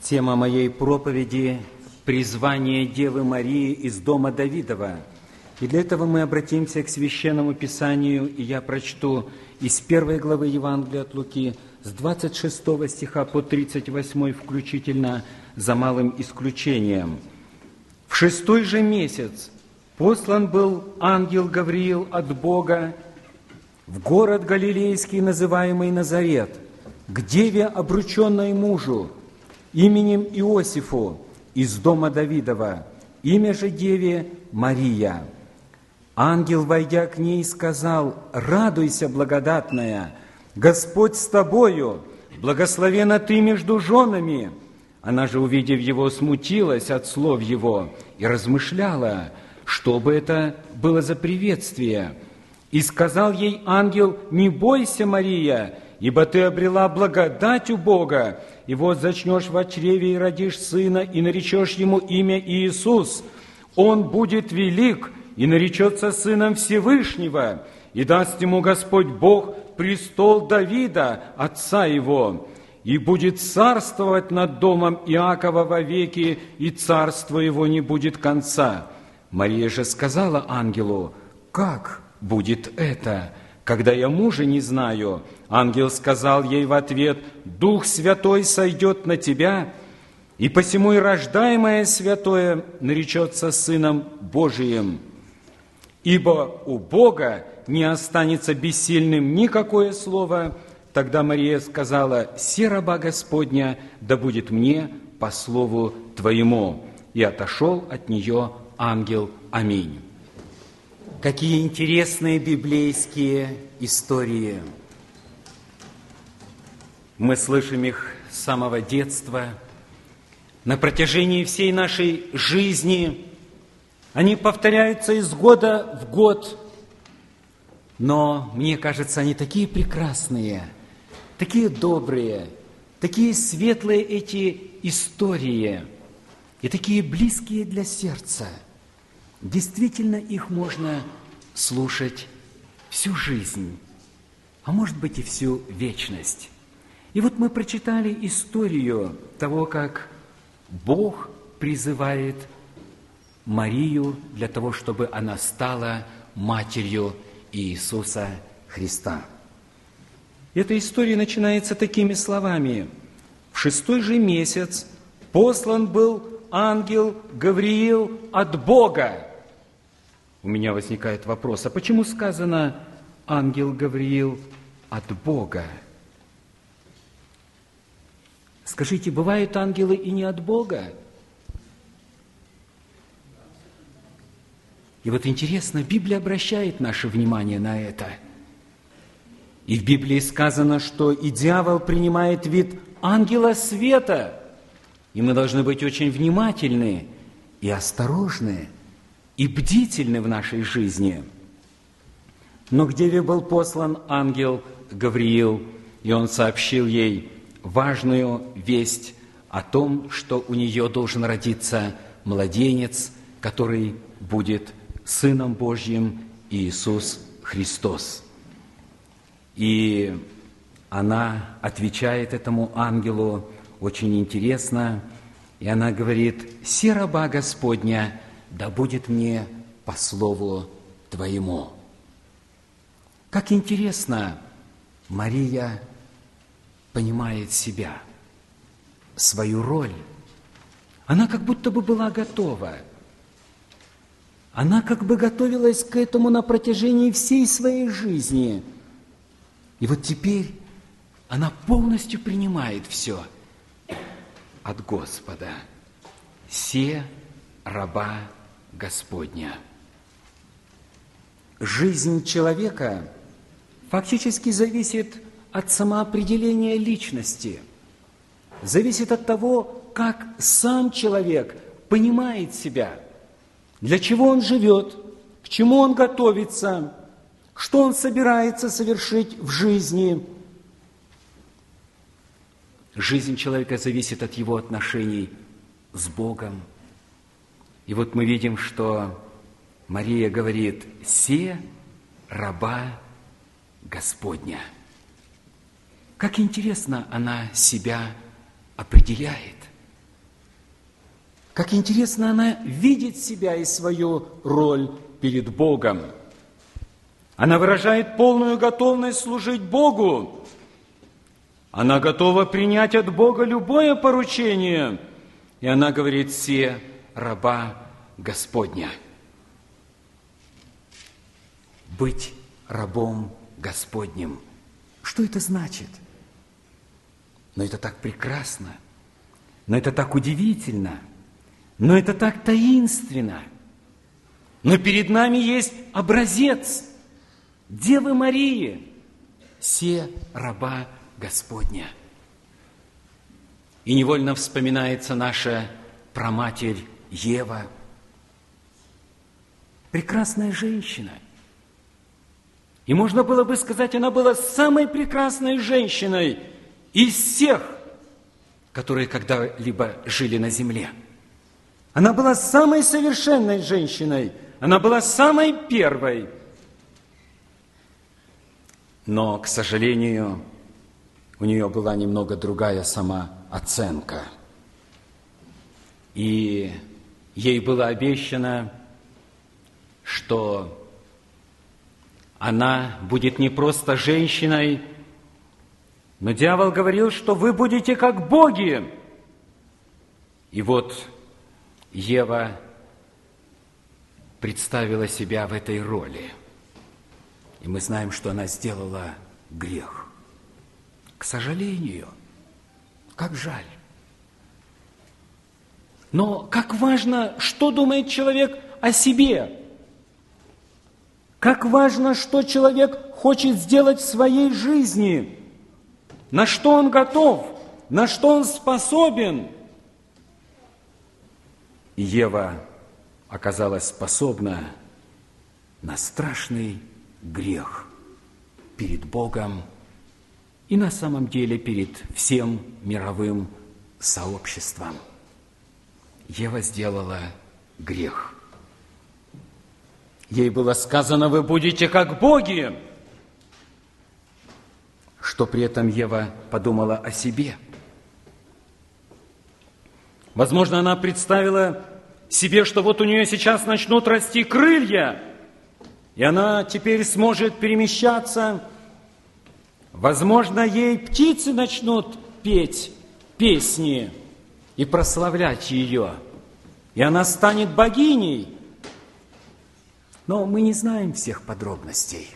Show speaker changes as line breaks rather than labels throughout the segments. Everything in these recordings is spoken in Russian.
Тема моей проповеди – призвание Девы Марии из дома Давидова. И для этого мы обратимся к Священному Писанию, и я прочту из 1 главы Евангелия от Луки, с 26 стиха по 38 включительно, за малым исключением. «В 6-й же месяц послан был ангел Гавриил от Бога в город Галилейский, называемый Назарет, к деве, обрученной мужу, именем Иосифу, из дома Давидова, имя же деве Мария. Ангел, войдя к ней, сказал: «Радуйся, благодатная, Господь с тобою, благословена ты между женами». Она же, увидев его, смутилась от слов его и размышляла, что бы это было за приветствие. И сказал ей ангел: «Не бойся, Мария, ибо ты обрела благодать у Бога, и вот зачнешь в чреве и родишь сына, и наречешь ему имя Иисус. Он будет велик и наречется сыном Всевышнего, и даст ему Господь Бог престол Давида, отца его, и будет царствовать над домом Иакова вовеки, и царство его не будет конца». Мария же сказала ангелу: «Как будет это, когда я мужа не знаю?» Ангел сказал ей в ответ: «Дух Святой сойдет на тебя, и посему и рождаемое святое наречется Сыном Божиим. Ибо у Бога не останется бессильным никакое слово». Тогда Мария сказала: «Се раба Господня, да будет мне по слову Твоему». И отошел от нее ангел. Аминь. Какие интересные библейские истории. Мы слышим их с самого детства. На протяжении всей нашей жизни они повторяются из года в год. Но мне кажется, они такие прекрасные, такие добрые, такие светлые эти истории и такие близкие для сердца. Действительно, их можно слушать всю жизнь, а может быть и всю вечность. И вот мы прочитали историю того, как Бог призывает Марию для того, чтобы она стала матерью Иисуса Христа. Эта история начинается такими словами: «В 6-й же месяц послан был ангел Гавриил от Бога». У меня возникает вопрос: а почему сказано «ангел Гавриил от Бога»? Скажите, бывают ангелы и не от Бога? И вот интересно, Библия обращает наше внимание на это. И в Библии сказано, что и дьявол принимает вид ангела света. И мы должны быть очень внимательны и осторожны, и бдительны в нашей жизни. Но к деве был послан ангел Гавриил, и он сообщил ей важную весть о том, что у нее должен родиться младенец, который будет Сыном Божьим, Иисус Христос. И она отвечает этому ангелу очень интересно, и она говорит: «Се раба Господня, да будет мне по слову Твоему». Как интересно Мария понимает себя, свою роль. Она как будто бы была готова. Она как бы готовилась к этому на протяжении всей своей жизни. И вот теперь она полностью принимает все от Господа. «Се раба Господня». Жизнь человека фактически зависит от самоопределения личности, зависит от того, как сам человек понимает себя, для чего он живет, к чему он готовится, что он собирается совершить в жизни. Жизнь человека зависит от его отношений с Богом. И вот мы видим, что Мария говорит: «Се раба Господня». Как интересно она себя определяет. Как интересно она видит себя и свою роль перед Богом. Она выражает полную готовность служить Богу. Она готова принять от Бога любое поручение. И она говорит: «Се раба Господня». Быть рабом Господним. Что это значит? Но это так прекрасно, но это так удивительно, но это так таинственно. Но перед нами есть образец Девы Марии, се раба Господня. И невольно вспоминается наша праматерь Ева. Прекрасная женщина. И можно было бы сказать, она была самой прекрасной женщиной из всех, которые когда-либо жили на земле. Она была самой совершенной женщиной, она была самой первой. Но, к сожалению, у нее была немного другая самооценка. И ей было обещано, что она будет не просто женщиной, но дьявол говорил, что вы будете как боги. И вот Ева представила себя в этой роли. И мы знаем, что она сделала грех. К сожалению, как жаль. Но как важно, что думает человек о себе. Как важно, что человек хочет сделать в своей жизни. На что он готов, на что он способен. И Ева оказалась способна на страшный грех перед Богом и на самом деле перед всем мировым сообществом. Ева сделала грех. Ей было сказано: вы будете как боги. Что при этом Ева подумала о себе? Возможно, она представила себе, что вот у нее сейчас начнут расти крылья, и она теперь сможет перемещаться. Возможно, ей птицы начнут петь песни и прославлять ее, и она станет богиней. Но мы не знаем всех подробностей.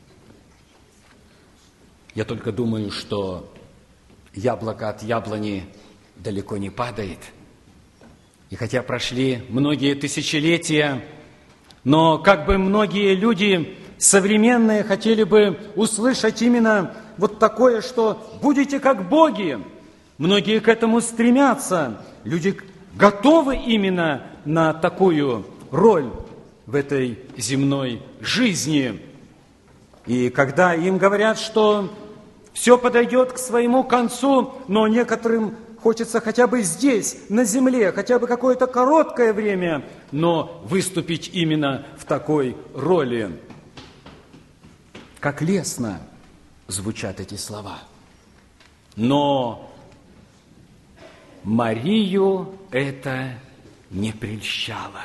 Я только думаю, что яблоко от яблони далеко не падает. И хотя прошли многие тысячелетия, но как бы многие люди современные хотели бы услышать именно вот такое, что будете как боги. Многие к этому стремятся. Люди готовы именно на такую роль в этой земной жизни. И когда им говорят, что все подойдет к своему концу, но некоторым хочется хотя бы здесь, на земле, хотя бы какое-то короткое время, но выступить именно в такой роли. Как лестно звучат эти слова. Но Марию это не прельщало.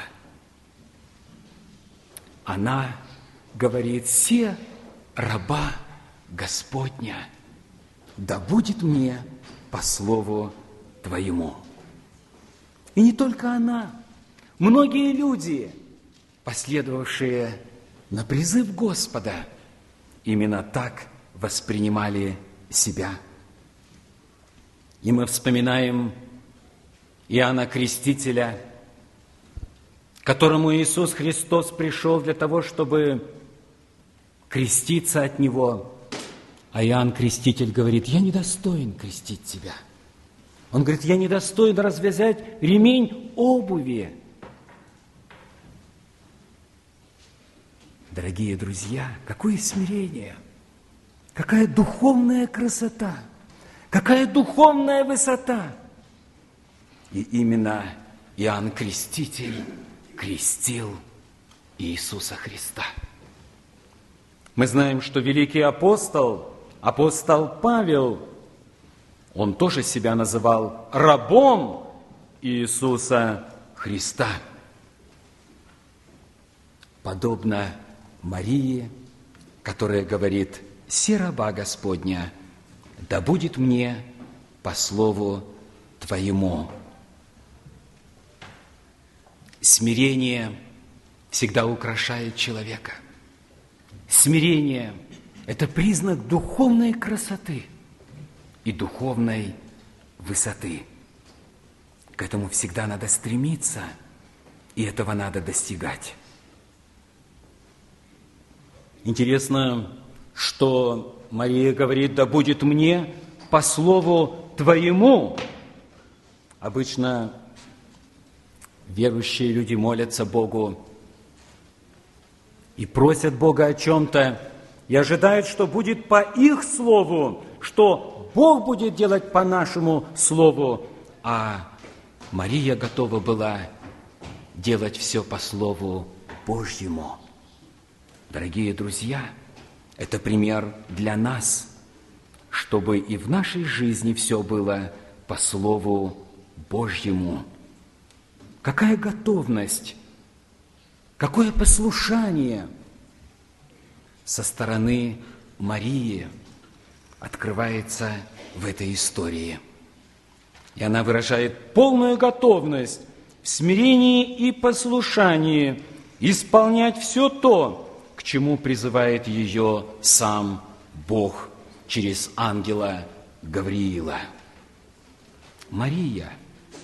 Она говорит: «Се раба Господня, да будет мне по слову Твоему». И не только она, многие люди, последовавшие на призыв Господа, именно так воспринимали себя. И мы вспоминаем Иоанна Крестителя, которому Иисус Христос пришел для того, чтобы креститься от Него. А Иоанн Креститель говорит: «Я недостоин крестить тебя». Он говорит: «Я недостоин развязать ремень обуви». Дорогие друзья, какое смирение, какая духовная красота, какая духовная высота. И именно Иоанн Креститель крестил Иисуса Христа. Мы знаем, что великий апостол Павел, он тоже себя называл рабом Иисуса Христа. Подобно Марии, которая говорит: «Се раба Господня, да будет мне по слову Твоему». Смирение всегда украшает человека. Смирение – это признак духовной красоты и духовной высоты. К этому всегда надо стремиться, и этого надо достигать. Интересно, что Мария говорит: «Да будет мне по слову Твоему». Обычно верующие люди молятся Богу и просят Бога о чем-то, и ожидают, что будет по их слову, что Бог будет делать по нашему слову. А Мария готова была делать все по слову Божьему. Дорогие друзья, это пример для нас, чтобы и в нашей жизни все было по слову Божьему. Какая готовность, какое послушание со стороны Марии открывается в этой истории. И она выражает полную готовность в смирении и послушании исполнять все то, к чему призывает ее сам Бог через ангела Гавриила. Мария,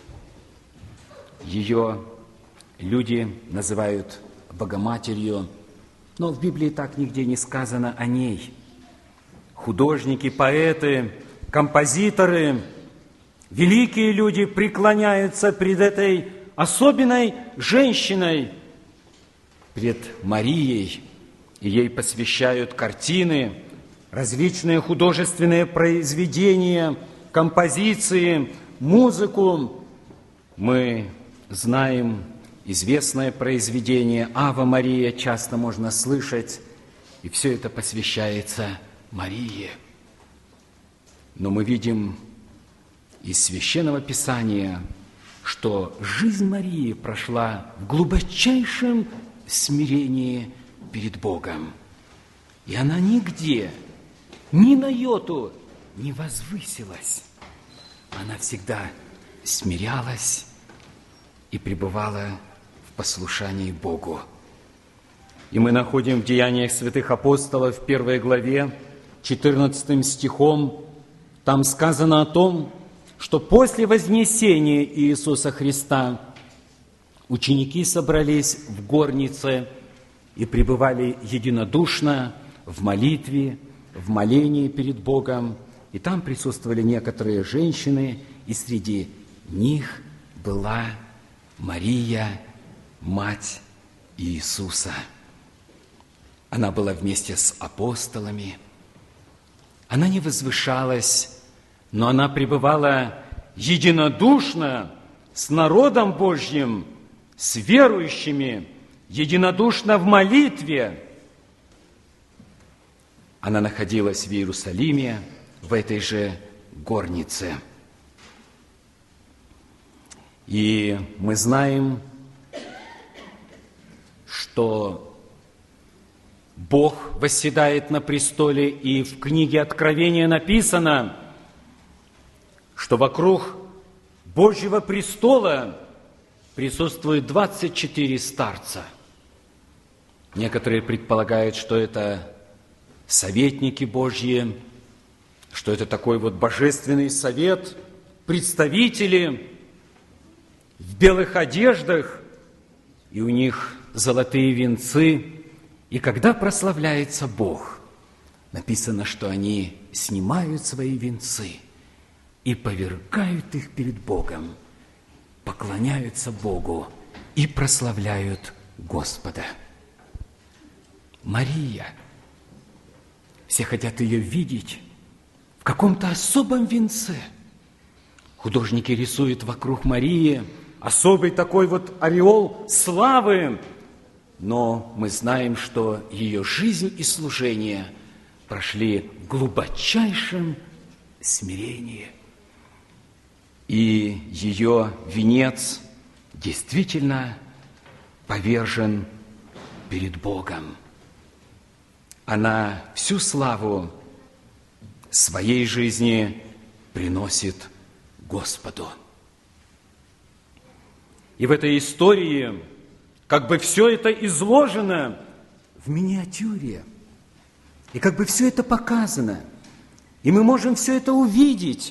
ее люди называют Богоматерью, но в Библии так нигде не сказано о ней. Художники, поэты, композиторы, великие люди преклоняются пред этой особенной женщиной, пред Марией, и ей посвящают картины, различные художественные произведения, композиции, музыку. Мы знаем известное произведение «Ава Мария», часто можно слышать, и все это посвящается Марии. Но мы видим из Священного Писания, что жизнь Марии прошла в глубочайшем смирении перед Богом. И она нигде, ни на йоту не возвысилась. Она всегда смирялась и пребывала в послушании Богу. И мы находим в Деяниях святых апостолов в 1 главе, 14 стихом, там сказано о том, что после вознесения Иисуса Христа ученики собрались в горнице и пребывали единодушно в молитве, в молении перед Богом. И там присутствовали некоторые женщины, и среди них была Мария, мать Иисуса. Она была вместе с апостолами. Она не возвышалась, но она пребывала единодушно с народом Божьим, с верующими, единодушно в молитве. Она находилась в Иерусалиме, в этой же горнице. И мы знаем, что Бог восседает на престоле, и в книге Откровения написано, что вокруг Божьего престола присутствует 24 старца. Некоторые предполагают, что это советники Божьи, что это такой вот божественный совет, представители в белых одеждах, и у них золотые венцы. И когда прославляется Бог, написано, что они снимают свои венцы и повергают их перед Богом, поклоняются Богу и прославляют Господа. Мария, все хотят ее видеть в каком-то особом венце. Художники рисуют вокруг Марии особый такой вот ореол славы, но мы знаем, что ее жизнь и служение прошли в глубочайшем смирении. И ее венец действительно повержен перед Богом. Она всю славу своей жизни приносит Господу. И в этой истории как бы все это изложено в миниатюре. И как бы все это показано. И мы можем все это увидеть.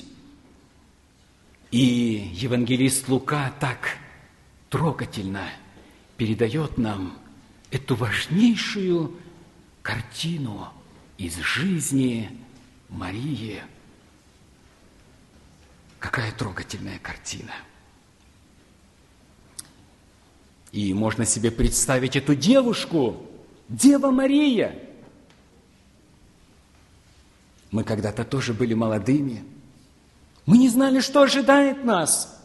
И евангелист Лука так трогательно передает нам эту важнейшую картину из жизни Марии. Какая трогательная картина. И можно себе представить эту девушку, Дева Мария. Мы когда-то тоже были молодыми. Мы не знали, что ожидает нас.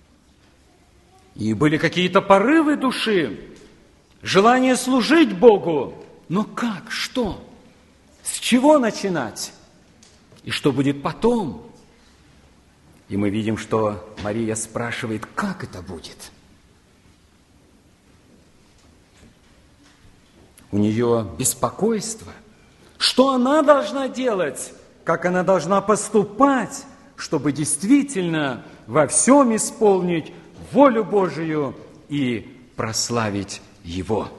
И были какие-то порывы души, желание служить Богу. Но как? Что? С чего начинать? И что будет потом? И мы видим, что Мария спрашивает, как это будет? У нее беспокойство. Что она должна делать? Как она должна поступать, чтобы действительно во всем исполнить волю Божию и прославить Его?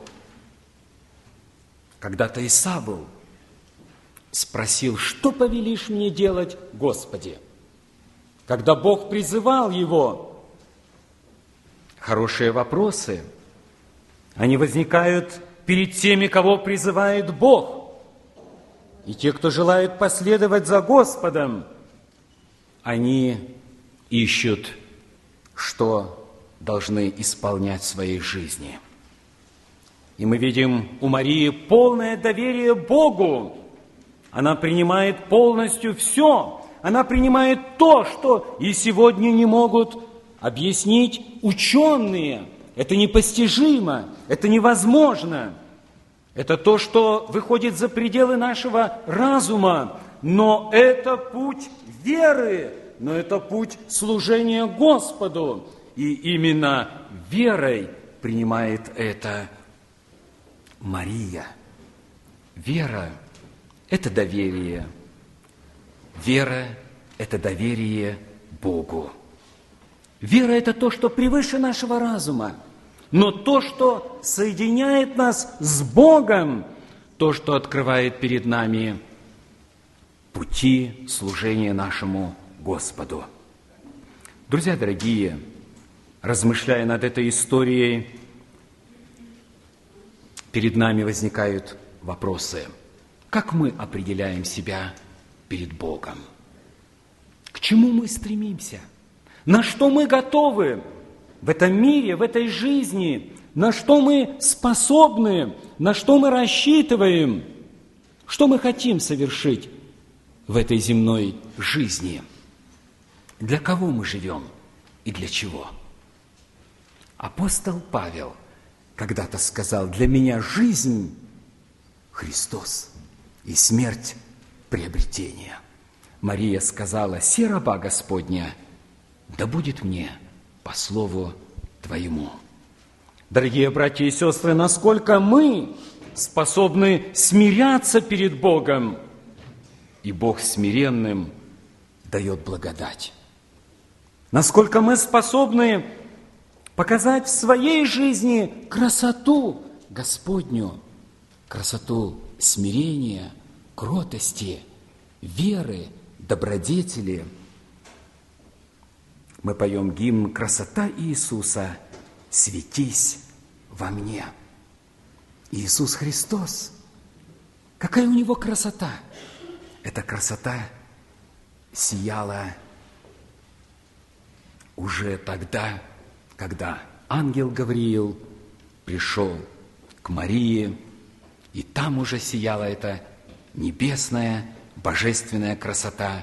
Когда-то Исавл спросил, что повелишь мне делать, Господи? Когда Бог призывал его, хорошие вопросы, они возникают перед теми, кого призывает Бог. И те, кто желает последовать за Господом, они ищут, что должны исполнять в своей жизни. И мы видим у Марии полное доверие Богу. Она принимает полностью все. Она принимает то, что и сегодня не могут объяснить ученые. Это непостижимо, это невозможно. Это то, что выходит за пределы нашего разума. Но это путь веры, но это путь служения Господу. И именно верой принимает это Мария. Вера – это доверие. Вера – это доверие Богу. Вера – это то, что превыше нашего разума. Но то, что соединяет нас с Богом, то, что открывает перед нами пути служения нашему Господу. Друзья дорогие, размышляя над этой историей, перед нами возникают вопросы. Как мы определяем себя перед Богом? К чему мы стремимся? На что мы готовы в этом мире, в этой жизни? На что мы способны? На что мы рассчитываем? Что мы хотим совершить в этой земной жизни? Для кого мы живем и для чего? Апостол Павел когда-то сказал: «Для меня жизнь – Христос, и смерть – приобретение». Мария сказала: «Се раба Господня, да будет мне по слову Твоему». Дорогие братья и сестры, насколько мы способны смиряться перед Богом, и Бог смиренным дает благодать. Насколько мы способны показать в своей жизни красоту Господню, красоту смирения, кротости, веры, добродетели. Мы поем гимн «Красота Иисуса, светись во мне». Иисус Христос, какая у Него красота! Эта красота сияла уже тогда, когда ангел Гавриил пришел к Марии, и там уже сияла эта небесная, божественная красота.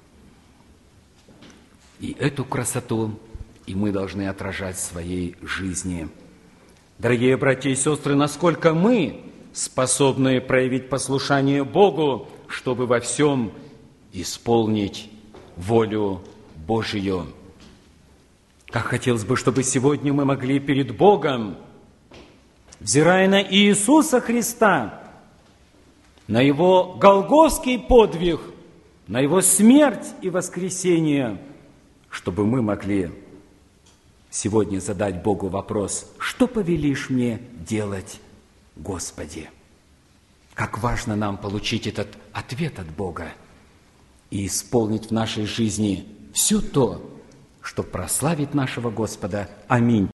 И эту красоту и мы должны отражать в своей жизни. Дорогие братья и сестры, насколько мы способны проявить послушание Богу, чтобы во всем исполнить волю Божию. Как хотелось бы, чтобы сегодня мы могли перед Богом, взирая на Иисуса Христа, на Его голгофский подвиг, на Его смерть и воскресение, чтобы мы могли сегодня задать Богу вопрос: что повелишь мне делать, Господи? Как важно нам получить этот ответ от Бога и исполнить в нашей жизни все то, что прославит нашего Господа. Аминь.